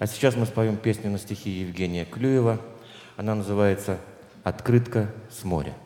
А сейчас мы споем песню на стихи Евгения Клюева. Она называется «Открытка с моря».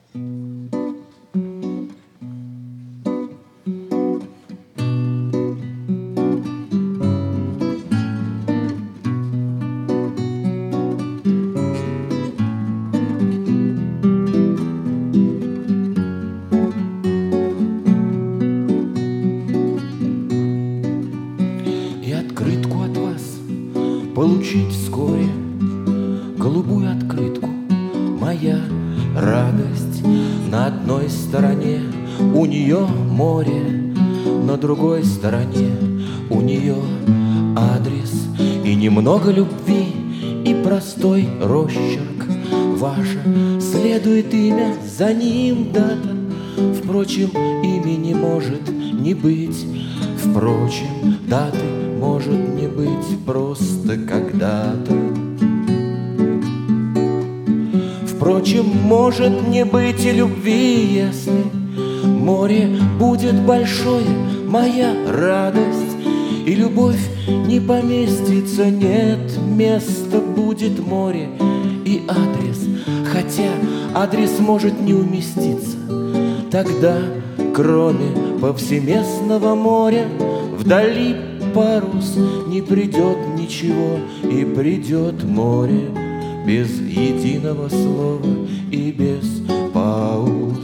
И открытку от вас получить вскоре, голубую открытку, моя радость. На одной стороне у нее море, на другой стороне у нее адрес. И немного любви, и простой росчерк. Ваше следует имя, за ним дата. Впрочем, имени может не быть. Впрочем, даты может не быть просто когда-то. Впрочем, может не быть и любви, если море будет большое, моя радость, и любовь не поместится, нет места, будет море и адрес, хотя адрес может не уместиться. Тогда, кроме повсеместного моря, вдали парус, не придет ничего, и придет море без единого слова и без пауз.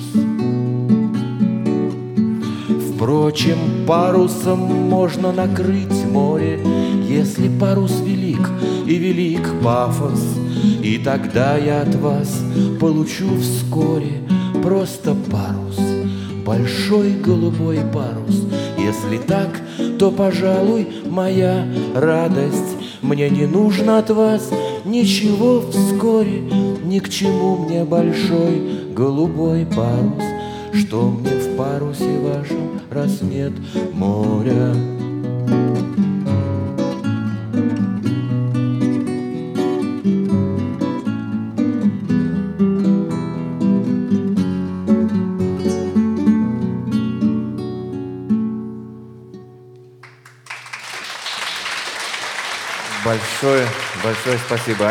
Впрочем, парусом можно накрыть море, если парус велик и велик пафос. И тогда я от вас получу вскоре просто парус, большой голубой парус. Если так, то, пожалуй, моя радость. Мне не нужно от вас ничего вскоре, ни к чему мне большой голубой парус. Что мне в парусе вашем, раз нет моря? Большое спасибо.